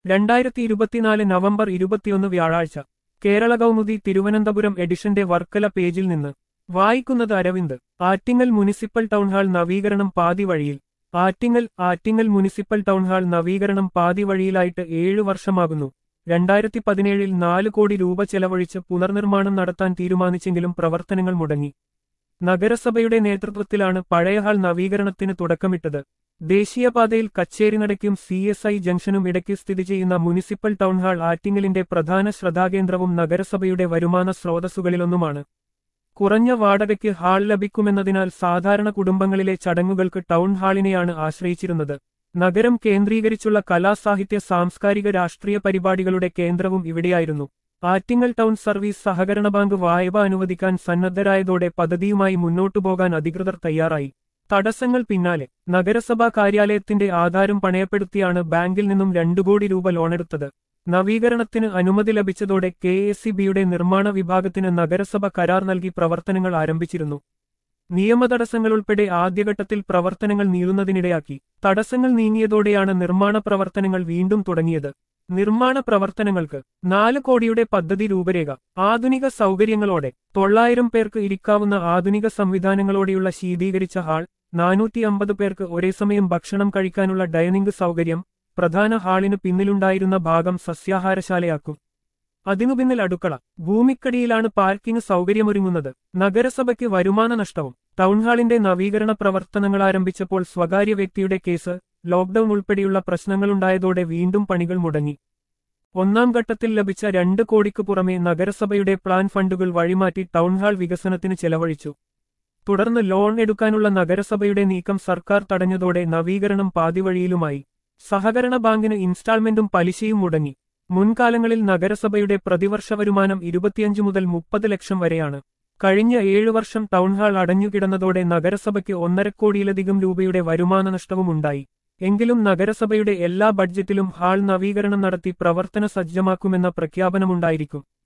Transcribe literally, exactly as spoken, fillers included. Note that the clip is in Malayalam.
രണ്ടായിരത്തി ഇരുപത്തിനാല് നവംബർ ഇരുപത്തിയൊന്ന് വ്യാഴാഴ്ച കേരള കൗമുദി തിരുവനന്തപുരം എഡിഷന്റെ വർക്കല പേജിൽ നിന്ന് വായിക്കുന്നത് അരവിന്ദ്. ആറ്റിങ്ങൽ മുനിസിപ്പൽ ടൗൺഹാൾ നവീകരണം പാതി വഴിയിൽ. ആറ്റിങ്ങൽ ആറ്റിങ്ങൽ മുനിസിപ്പൽ ടൗൺഹാൾ നവീകരണം പാതി വഴിയിലായിട്ട് ഏഴു വർഷമാകുന്നു. രണ്ടായിരത്തി പതിനേഴിൽ നാല് കോടി രൂപ ചെലവഴിച്ച് പുനർനിർമ്മാണം നടത്താൻ തീരുമാനിച്ചെങ്കിലും പ്രവർത്തനങ്ങൾ മുടങ്ങി. നഗരസഭയുടെ നേതൃത്വത്തിലാണ് പഴയ ഹാൾ നവീകരണത്തിന് തുടക്കമിട്ടത്. ദേശീയപാതയിൽ കച്ചേരിനടയ്ക്കും സി എസ് ഐ ജംഗ്ഷനും ഇടയ്ക്ക് സ്ഥിതി ചെയ്യുന്ന മുനിസിപ്പൽ ടൗൺഹാൾ ആറ്റിങ്ങലിന്റെ പ്രധാന ശ്രദ്ധാകേന്ദ്രവും നഗരസഭയുടെ വരുമാന സ്രോതസ്സുകളിലൊന്നുമാണ്. കുറഞ്ഞ വാടകയ്ക്ക് ഹാൾ ലഭിക്കുമെന്നതിനാൽ സാധാരണ കുടുംബങ്ങളിലെ ചടങ്ങുകൾക്ക് ടൗൺ ഹാളിനെയാണ് ആശ്രയിച്ചിരുന്നത്. നഗരം കേന്ദ്രീകരിച്ചുള്ള കലാ സാഹിത്യ സാംസ്കാരിക രാഷ്ട്രീയ പരിപാടികളുടെ കേന്ദ്രവും ഇവിടെയായിരുന്നു. ആറ്റിങ്ങൽ ടൗൺ സർവീസ് സഹകരണ ബാങ്ക് വായ്പ അനുവദിക്കാൻ സന്നദ്ധരായതോടെ പദ്ധതിയുമായി മുന്നോട്ടുപോകാൻ അധികൃതർ തയ്യാറായി. തടസ്സങ്ങൾ പിന്നാലെ. നഗരസഭാ കാര്യാലയത്തിന്റെ ആധാരം പണയപ്പെടുത്തിയാണ് ബാങ്കിൽ നിന്നും രണ്ടു കോടി രൂപ ലോണെടുത്തത്. നവീകരണത്തിന് അനുമതി ലഭിച്ചതോടെ കെ എസ് ഇ ബിയുടെ നിർമ്മാണ വിഭാഗത്തിന് നഗരസഭ കരാർ നൽകി പ്രവർത്തനങ്ങൾ ആരംഭിച്ചിരുന്നു. നിയമതടസ്സങ്ങളുൾപ്പെടെ ആദ്യഘട്ടത്തിൽ പ്രവർത്തനങ്ങൾ നീളുന്നതിനിടയാക്കി. തടസ്സങ്ങൾ നീങ്ങിയതോടെയാണ് നിർമ്മാണ പ്രവർത്തനങ്ങൾ വീണ്ടും തുടങ്ങിയത്. നിർമ്മാണ പ്രവർത്തനങ്ങൾക്ക് നാല് കോടിയുടെ പദ്ധതി രൂപരേഖ. ആധുനിക സൗകര്യങ്ങളോടെ തൊള്ളായിരം പേർക്ക് ഇരിക്കാവുന്ന ആധുനിക സംവിധാനങ്ങളോടെയുള്ള ശീതീകരിച്ച ഹാൾ, നാനൂറ്റി അമ്പത് പേർക്ക് ഒരേസമയം ഭക്ഷണം കഴിക്കാനുള്ള ഡൈനിംഗ് സൗകര്യം, പ്രധാന ഹാളിന് പിന്നിലുണ്ടായിരുന്ന ഭാഗം സസ്യാഹാരശാലയാക്കും. അതിനു പിന്നിൽ അടുക്കള. ഭൂമിക്കടിയിലാണ് പാർക്കിംഗ് സൗകര്യമൊരുങ്ങുന്നത്. നഗരസഭയ്ക്ക് വരുമാന നഷ്ടവും. ടൗൺഹാളിന്റെ നവീകരണ പ്രവർത്തനങ്ങൾ ആരംഭിച്ചപ്പോൾ സ്വകാര്യ വ്യക്തിയുടെ കേസ്, ലോക്ഡൌൺ ഉൾപ്പെടെയുള്ള പ്രശ്നങ്ങളുണ്ടായതോടെ വീണ്ടും പണികൾ മുടങ്ങി. ഒന്നാം ഘട്ടത്തിൽ ലഭിച്ച രണ്ട് കോടിക്ക് പുറമെ നഗരസഭയുടെ പ്ലാൻ ഫണ്ടുകൾ വഴിമാറ്റി ടൗൺഹാൾ വികസനത്തിന് ചെലവഴിച്ചു. തുടർന്ന് ലോൺ എടുക്കാനുള്ള നഗരസഭയുടെ നീക്കം സർക്കാർ തടഞ്ഞതോടെ നവീകരണം പാതിവഴിയിലുമായി. സഹകരണ ബാങ്കിന് ഇൻസ്റ്റാൾമെന്റും പലിശയും മുടങ്ങി. മുൻകാലങ്ങളിൽ നഗരസഭയുടെ പ്രതിവർഷ വരുമാനം ഇരുപത്തിയഞ്ച് മുതൽ മുപ്പത് ലക്ഷം വരെയാണ്. കഴിഞ്ഞ ഏഴു വർഷം ടൗൺഹാൾ അടഞ്ഞുകിടന്നതോടെ നഗരസഭയ്ക്ക് ഒന്നരക്കോടിയിലധികം രൂപയുടെ വരുമാന നഷ്ടവും ഉണ്ടായി. എങ്കിലും നഗരസഭയുടെ എല്ലാ ബഡ്ജറ്റിലും ഹാൾ നവീകരണം നടത്തി പ്രവർത്തന സജ്ജമാക്കുമെന്ന പ്രഖ്യാപനമുണ്ടായിരിക്കും.